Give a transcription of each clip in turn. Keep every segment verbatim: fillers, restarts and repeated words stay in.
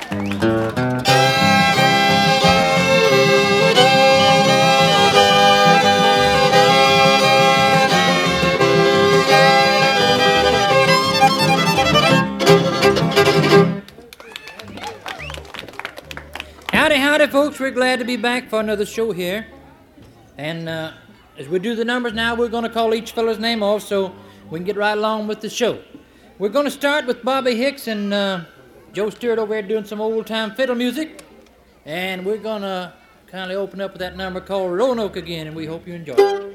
Howdy, howdy, folks. We're glad to be back for another show here. And uh, as we do the numbers now, we're going to call each fellow's name off so we can get right along with the show. We're going to start with Bobby Hicks and uh, Joe Stewart over there doing some old-time fiddle music. And we're going to kind of open up with that number called Roanoke again, and we hope you enjoy it.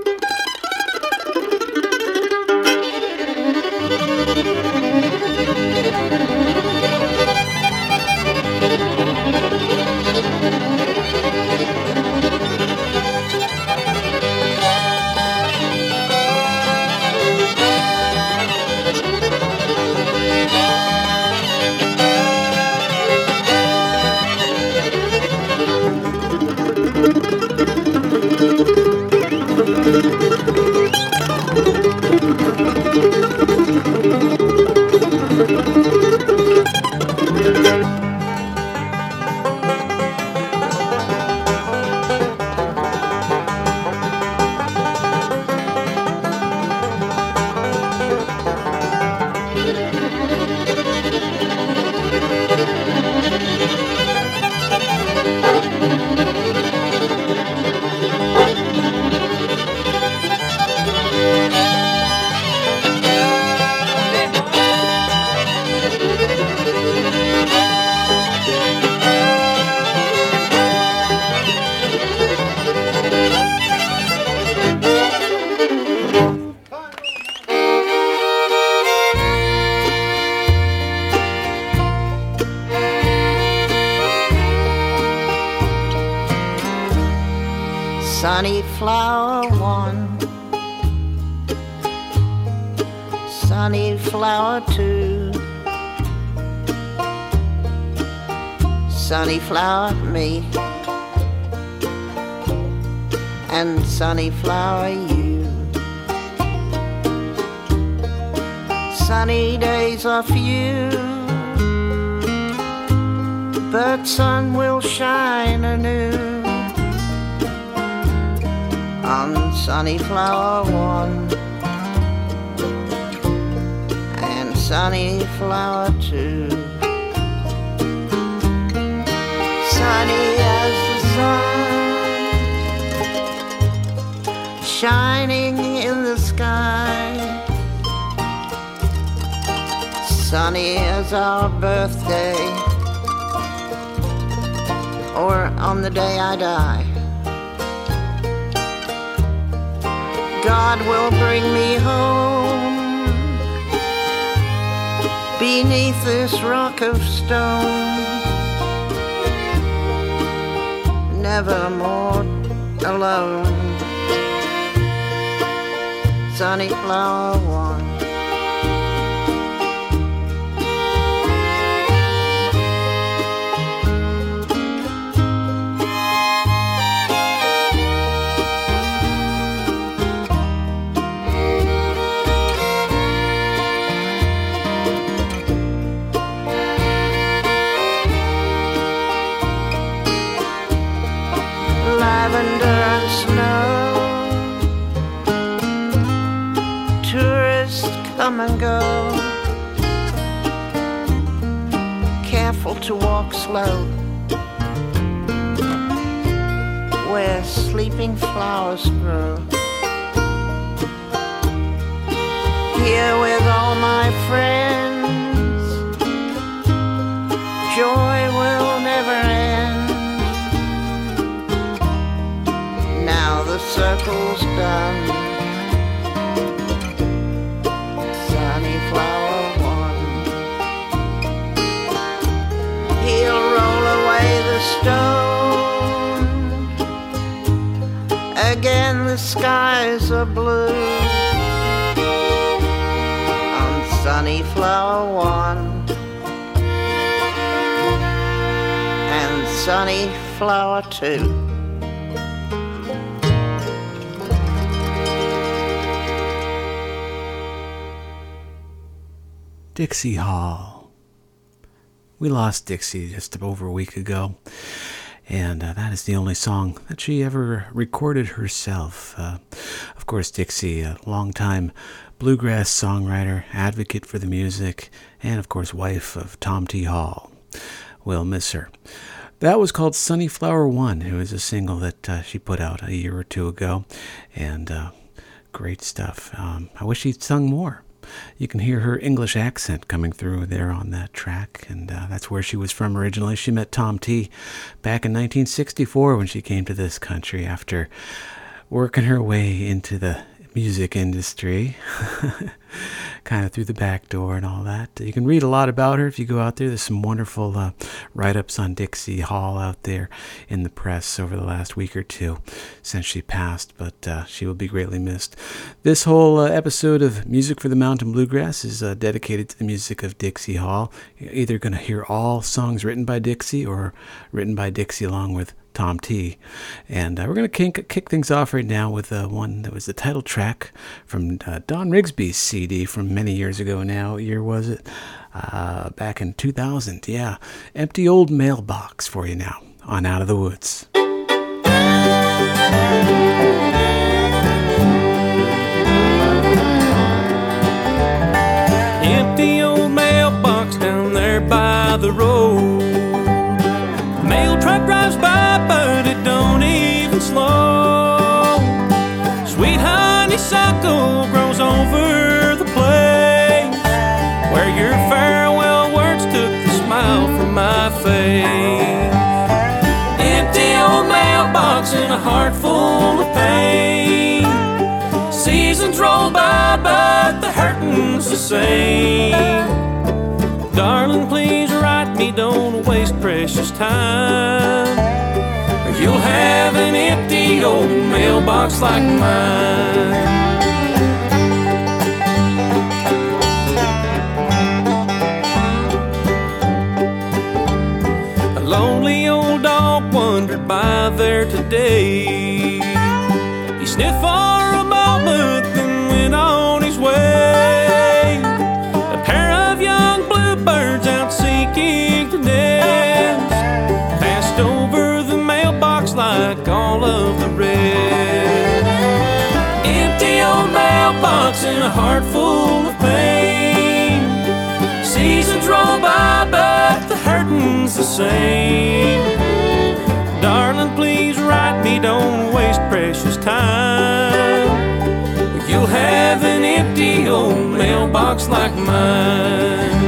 Sunny flower one, sunny flower two, sunny flower me, and sunny flower you. Sunny days are few, but sun will shine anew on sunny flower one and sunny flower two. Sunny as the sun shining in the sky, sunny as our birthday or on the day I die. God will bring me home beneath this rock of stone, never more alone. Sunny flower one. Lavender and snow, tourists come and go, careful to walk slow where sleeping flowers grow. Here with all my friends, joy will never end. Now the circle's done, sunny flower one. He'll roll away the stone, again the skies are blue on sunny flower one and sunny flower two. Dixie Hall. we lost Dixie just over a week ago. And uh, that is the only song that she ever recorded herself. Uh, of course, Dixie, a longtime bluegrass songwriter, advocate for the music, and of course, wife of Tom T. Hall. We'll miss her. That was called Sunnyflower One. It was a single that uh, she put out a year or two ago, and uh, great stuff. Um, I wish she'd sung more. You can hear her English accent coming through there on that track, and uh, that's where she was from originally. She met Tom T. back in nineteen sixty-four when she came to this country after working her way into the music industry, kind of through the back door and all that. You can read a lot about her if you go out there. There's some wonderful uh, write-ups on Dixie Hall out there in the press over the last week or two since she passed, but uh, she will be greatly missed. This whole uh, episode of Music for the Mountain Bluegrass is uh, dedicated to the music of Dixie Hall. You're either going to hear all songs written by Dixie or written by Dixie along with Tom T. And uh, we're going to kick, kick things off right now with uh, one that was the title track from uh, Don Rigsby's C D from many years ago now. What year was it? Uh, back in two thousand, yeah. Empty Old Mailbox for you now on Out of the Woods. Empty old mailbox down there by the road. Mail truck drives by, but it don't even slow. Sweet honeysuckle grows over the place where your farewell words took the smile from my face. Empty old mailbox in a heart full of pain. Seasons roll by, but the hurting's the same. Darling, please write me, don't waste precious time, or you'll have an empty old mailbox like mine. A lonely old dog wandered by there today. He sniffed for a moment, then went on his way. A pair of young bluebirds out seeking to nest passed over the mailbox like all of the rest. Empty old mailbox in a heart full of pain. Seasons roll by, but the hurting's the same. Darling, please write me, don't waste precious time. You'll have an empty old mailbox like mine.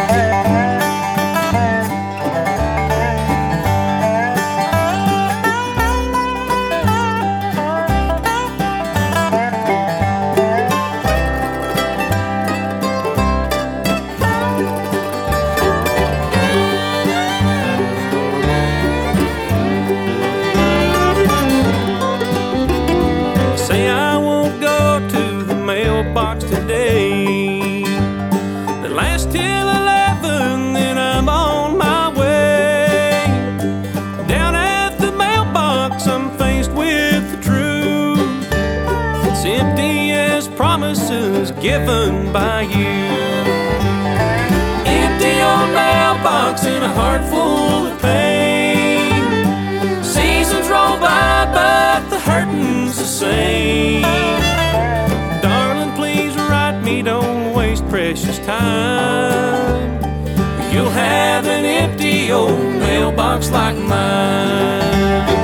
Say I won't go to the mailbox today. The last till eleven, then I'm on my way. Down at the mailbox, I'm faced with the truth. It's empty as promises given by you. Empty old mailbox in a heart full of pain. Seasons roll by, but the hurting's the same. Darling, please write me, don't waste precious time. You'll have an empty old mailbox like mine.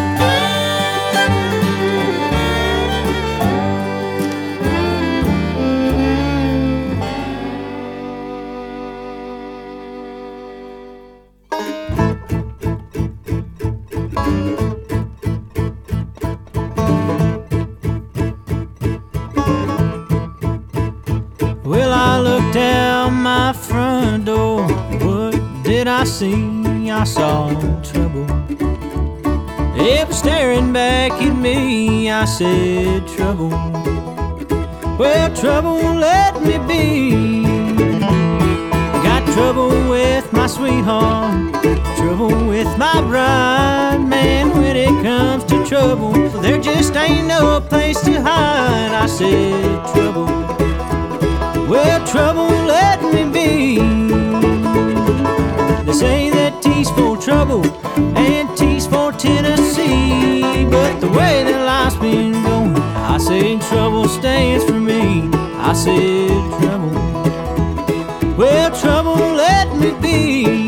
Well, I looked out my front door. What did I see? I saw trouble. It was staring back at me. I said, trouble. Well, trouble, let me be. Got trouble with my sweetheart, trouble with my bride. Man, when it comes to trouble, there just ain't no place to hide. I said, trouble. Well, trouble, let me be. They say that T's for trouble and T's for Tennessee. But the way that life's been going, I said trouble stands for me. I said trouble, well, trouble, let me be.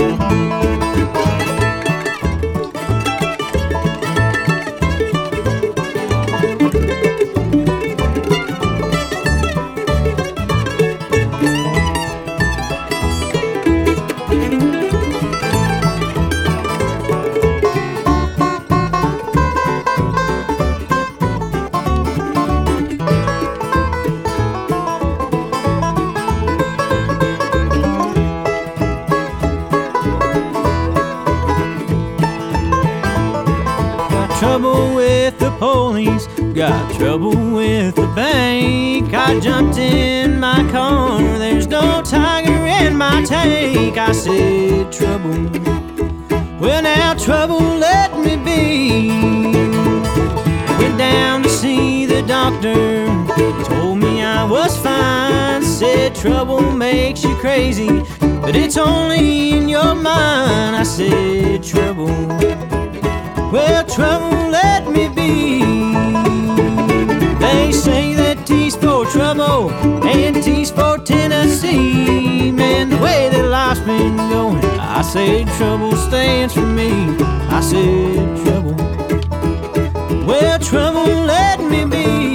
Trouble with the police, got trouble with the bank. I jumped in my car, there's no tiger in my tank. I said trouble, well now trouble let me be. Went down to see the doctor, he told me I was fine. Said trouble makes you crazy, but it's only in your mind. I said trouble, well, trouble, let me be. They say that T's for trouble and T's for Tennessee. Man, the way that life's been going, I say trouble stands for me. I said trouble, well, trouble, let me be.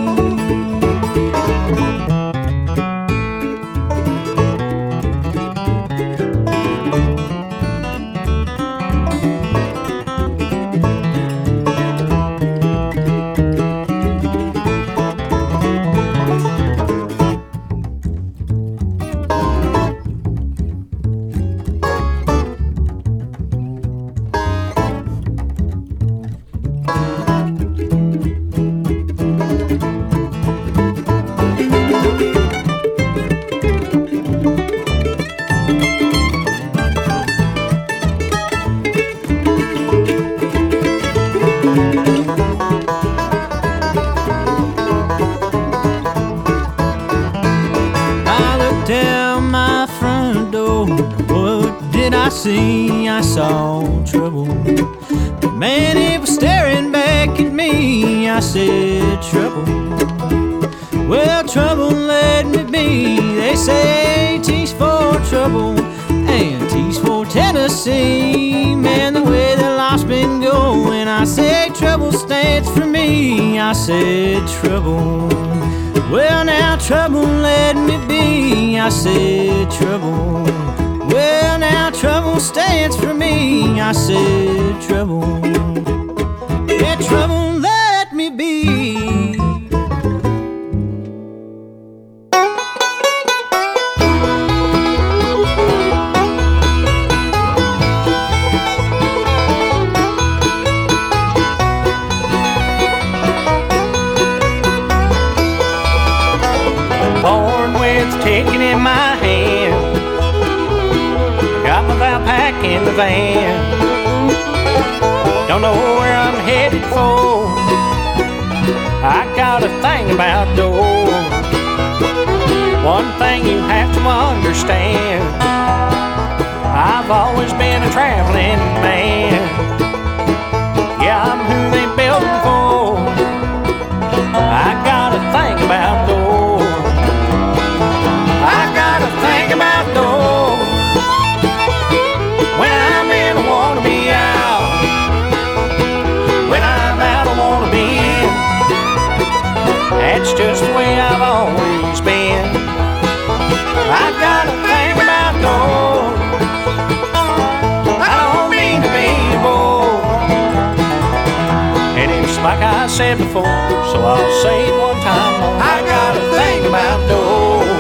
See, I saw trouble. Man, it was staring back at me. I said trouble, well, trouble let me be. They say T's for trouble and T's for Tennessee. Man, the way that life's been going, I say trouble stands for me. I said trouble, well, now trouble let me be. I said trouble, well, now trouble stands for me. I said trouble, yeah, trouble, let me be. Born with a ticket in my hand, got my backpack in the van. Don't know where I'm headed for, I got a thing about doors. One thing you have to understand, I've always been a traveling man. Yeah, I'm who they built me for, I got a thing about doors. I got a thing about doors. When I'm in, I wanna be out. When I'm out, I wanna be in. That's just the way I've always been. I got a thing about doors. I don't mean to be bored, and it's like I said before, so I'll say it one time more. I got a thing about doors.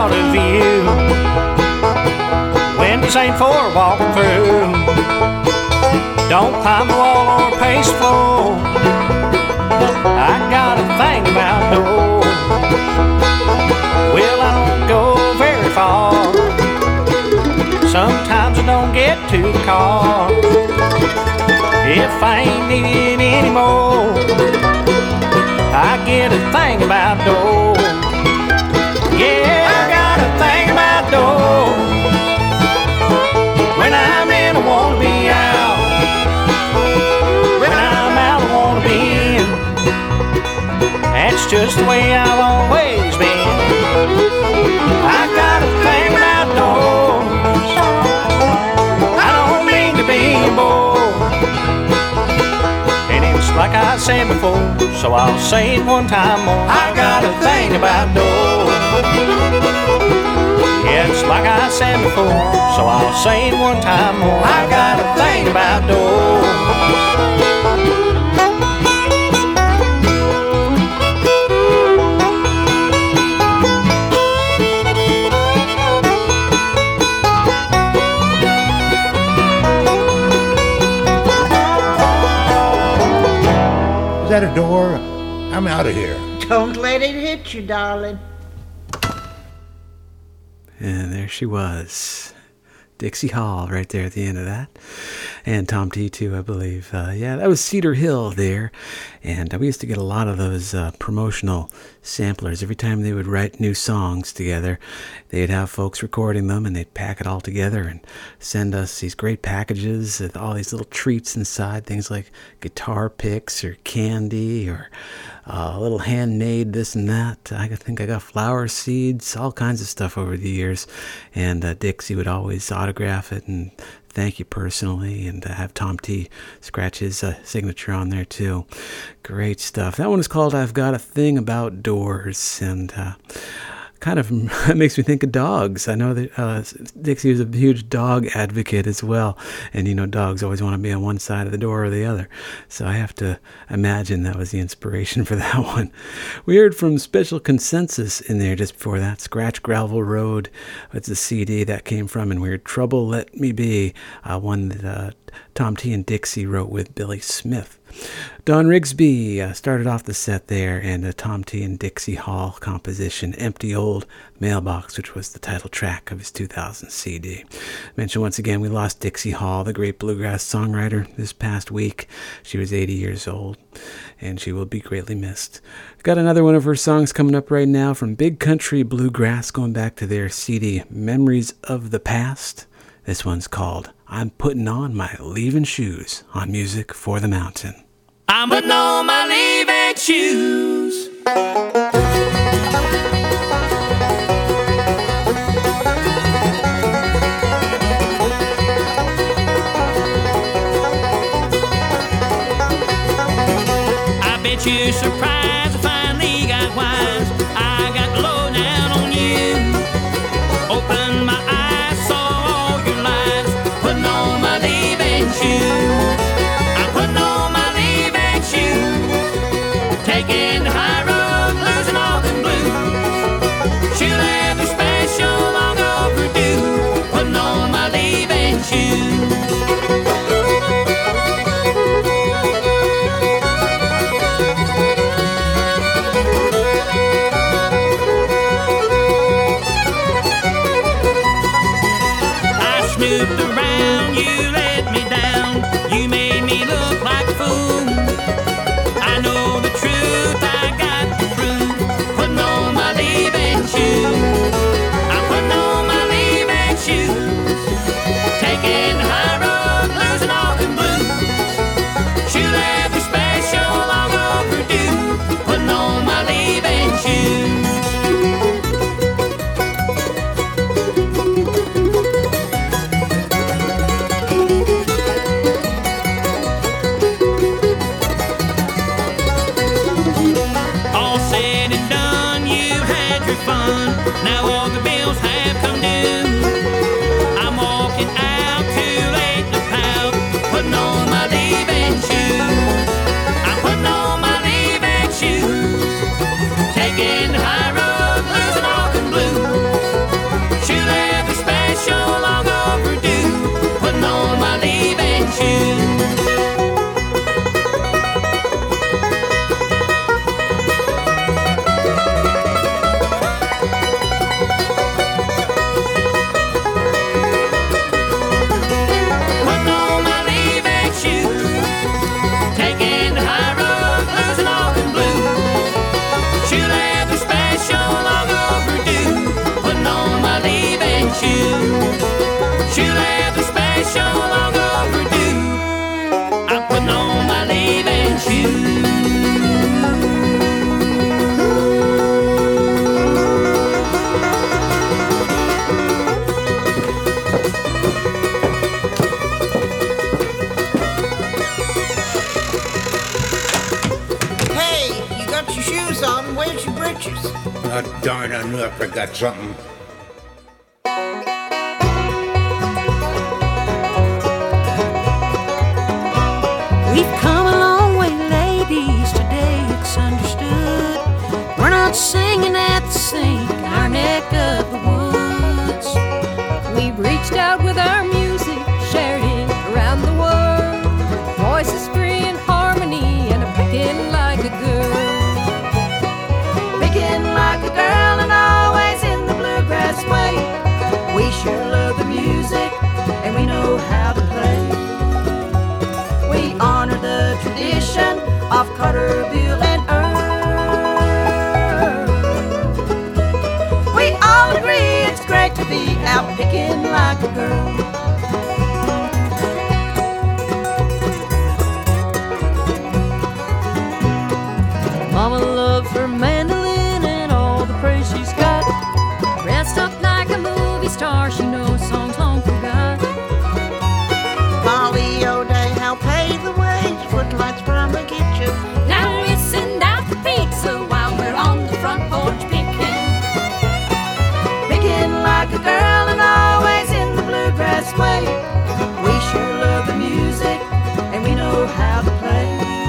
lot of view. Windows ain't for walking through. Don't climb the wall or pace the floor. I got a thing about doors. Well, I don't go very far. Sometimes I don't get to the car. If I ain't needed anymore, I get a thing about doors. Yeah, I got a thing about doors. When I'm in, I wanna be out. When I'm out, I wanna be in. That's just the way I've always been. I got a thing about doors. I don't mean to be bored. And it's like I said before, so I'll say it one time more. I got a thing about doors. Yeah, it's like I said before, so I'll say it one time more. I got a thing about doors. Is that a door? I'm out of here. Don't let it hit you, darling. And there she was. Dixie Hall right there at the end of that. And Tom T too, I believe. Uh, yeah, that was Cedar Hill there. And uh, we used to get a lot of those uh, promotional samplers. Every time they would write new songs together, they'd have folks recording them and they'd pack it all together and send us these great packages with all these little treats inside. Things like guitar picks or candy or uh, a little handmade this and that. I think I got flower seeds, all kinds of stuff over the years. And uh, Dixie would always autograph it and thank you personally, and uh, have Tom T scratch his uh, signature on there too. Great stuff. That one is called I've Got a Thing About Doors, and uh, kind of it makes me think of dogs. I know that uh, Dixie was a huge dog advocate as well, and you know dogs always want to be on one side of the door or the other, so I have to imagine that was the inspiration for that one. We heard from Special Consensus in there just before that. Scratch Gravel Road, it's a C D that came from, and we heard Trouble Let Me Be, uh, one that uh, Tom T and Dixie wrote with Billy Smith. Don Rigsby uh, started off the set there, and a Tom T and Dixie Hall composition, Empty Old Mailbox, which was the title track of his two thousand C D. Mention once again, we lost Dixie Hall, the great bluegrass songwriter, this past week. She was eighty years old, and she will be greatly missed. Got another one of her songs coming up right now from Big Country Bluegrass, going back to their C D, Memories of the Past. This one's called I'm Putting On My Leaving Shoes on Music for the Mountain. I'm putting on my leaving shoes. I bet you're surprised I finally got wise. I got the lowdown on you. Opened my eyes, saw all your lies. Putting on my leaving shoes. I'm putting on my leaving shoes. Taking the high road, losing all them blues. Shoe leather special, long overdue. Putting on my leaving shoes. Oh, darn, I knew I forgot something. We've come a long way, ladies, today it's understood. We're not singing at the sink in our neck of the woods. We've reached out with our music, shared it around the world. Voices free in harmony and a picking like a girl. Picking like a girl and always in the bluegrass way. We sure love the music and we know how to play. We honor the tradition of Carter, Bill, and Earl. We all agree it's great to be out picking like a girl. Mama loves her mandolin and all the praise she's got. Dressed up like a movie star, she knows songs long forgot. Molly O'Day, how pay the wage, footlights from the kitchen. Now we send out the pizza while we're on the front porch picking. Picking like a girl and always in the bluegrass way. We sure love the music and we know how to play.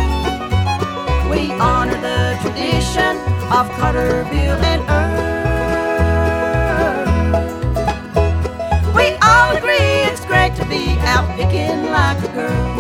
We honor the tradition of Carter, Bill, and Earl. We all agree it's great to be out picking like a girl.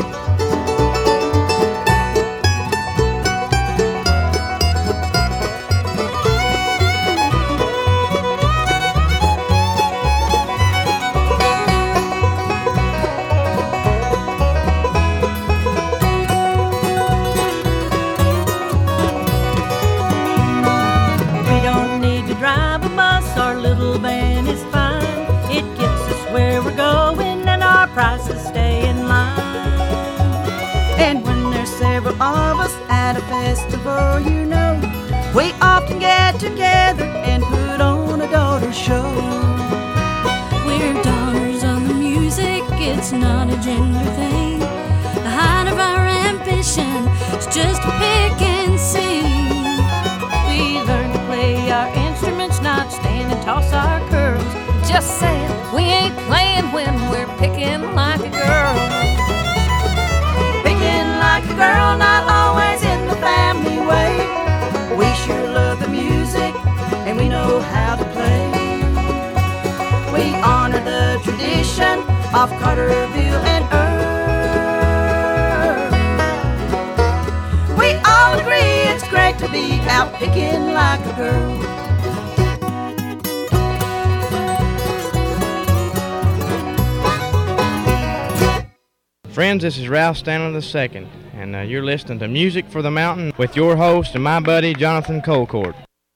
Prices stay in line. And when there's several of us at a festival, you know, we often get together and put on a daughter show. We're daughters of the music, it's not a gender thing. The height of our ambition is just to pick and sing. We learn to play our instruments, not stand and toss our curls. Just saying, we ain't playing when we're picking like a girl. Picking like a girl, not always in the family way. We sure love the music and we know how to play. We honor the tradition of Carter, Bill, and Earl. We all agree it's great to be out picking like a girl. Friends, this is Ralph Stanley the Second, and uh, you're listening to Music for the Mountain with your host and my buddy Jonathan Colcord.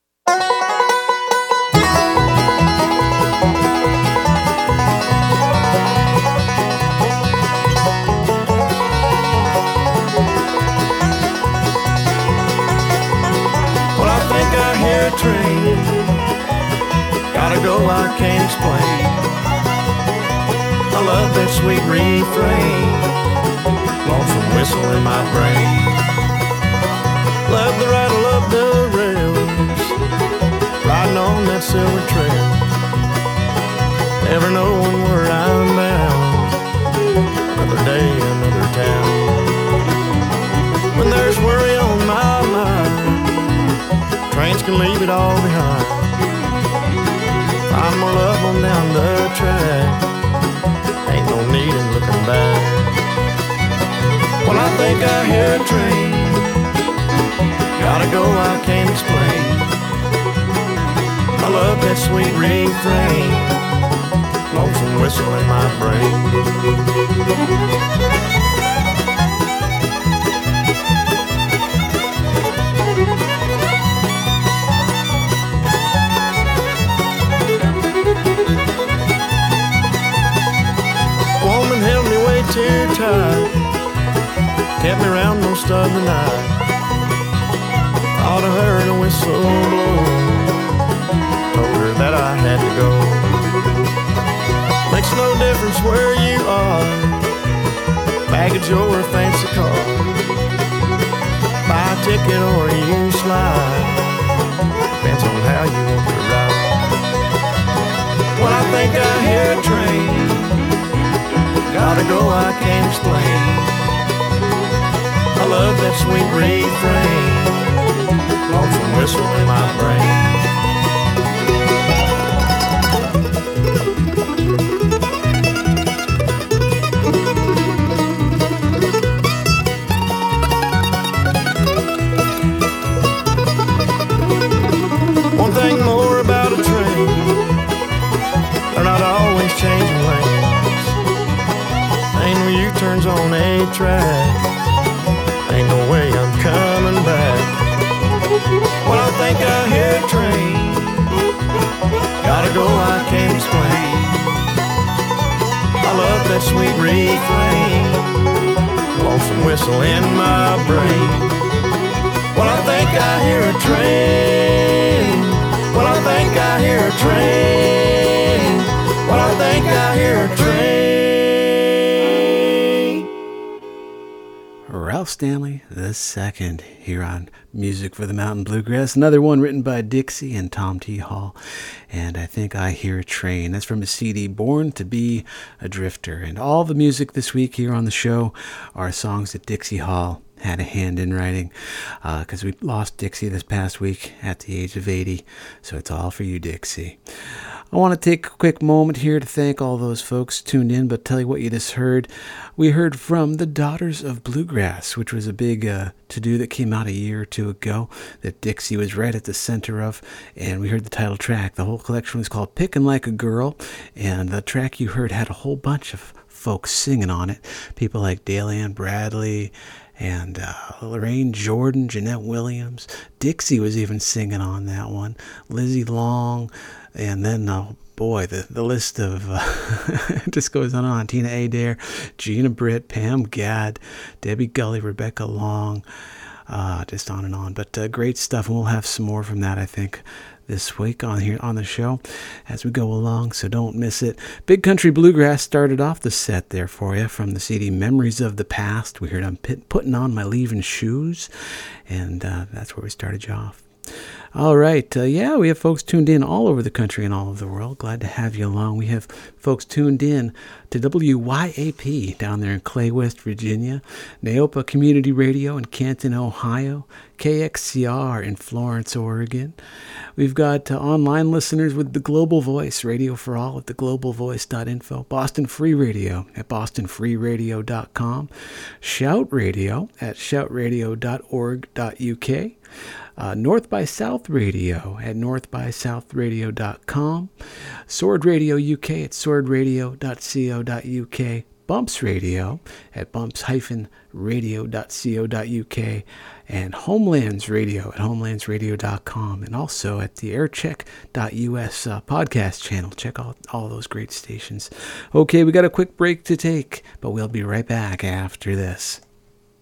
Well, I think I hear a train. Gotta go, I can't explain. I love that sweet refrain. Lonesome whistle in my brain. Love the rattle of the rails, riding on that silver trail, never knowing where I'm bound. Another day, another town. When there's worry on my mind, trains can leave it all behind. Find more love on down the track, ain't no need in looking back. Well, I think I hear a train. Gotta go, I can't explain. I love that sweet refrain. Lonesome whistle in my brain. Woman held me way too tight, kept me around most of the night. Thought I heard a whistle blow, told her that I had to go. Makes no difference where you are, baggage or a fancy car. Buy a ticket or you slide, depends on how how you want to ride. When I think I hear a train, gotta go, I can't explain. I love that sweet refrain, lonesome whistle in my brain. One thing more about a train, they're not always changing lanes. Ain't no U-turns on a track, ain't no way I'm coming back. When I think I hear a train, gotta go, I can't explain. I love that sweet refrain, lonesome whistle in my brain. When I think I hear a train, when I think I hear a train, when I think I hear a train. Ralph Stanley the Second here on Music for the Mountain Bluegrass. Another one written by Dixie and Tom T. Hall. And I Think I Hear a Train. That's from his C D, Born to Be a Drifter. And all the music this week here on the show are songs that Dixie Hall had a hand in writing, because uh, we lost Dixie this past week at the age of eighty. So it's all for you, Dixie. I want to take a quick moment here to thank all those folks tuned in, but tell you what you just heard. We heard from the Daughters of Bluegrass, which was a big uh, to-do that came out a year or two ago that Dixie was right at the center of, and we heard the title track. The whole collection was called Pickin' Like a Girl, and the track you heard had a whole bunch of folks singing on it. People like Dale Ann Bradley, and uh, Lorraine Jordan, Jeanette Williams. Dixie was even singing on that one. Lizzie Long, and then, uh, boy, the, the list of, uh, just goes on and on. Tina Adair, Gina Britt, Pam Gadd, Debbie Gully, Rebecca Long, uh, just on and on. But uh, great stuff, and we'll have some more from that, I think, this week on here on the show as we go along, so don't miss it. Big Country Bluegrass started off the set there for you from the C D Memories of the Past. We heard I'm putting on my leaving shoes, and uh, that's where we started you off. All right, uh, yeah, we have folks tuned in all over the country and all over the world. Glad to have you along. We have folks tuned in to W Y A P down there in Clay, West Virginia, Neopa Community Radio in Canton, Ohio, K X C R in Florence, Oregon. We've got uh, online listeners with the Global Voice, Radio for All at the global voice dot info, Boston Free Radio at boston free radio dot com, Shout Radio at shout radio dot org dot u k, Uh, North by South Radio at north by south radio dot com, Sword Radio U K at sword radio dot co dot u k, Bumps Radio at bumps radio dot co dot u k, and Homelands Radio at homelands radio dot com, and also at the aircheck dot u s uh, podcast channel. Check out all those great stations. Okay, we got a quick break to take, but we'll be right back after this.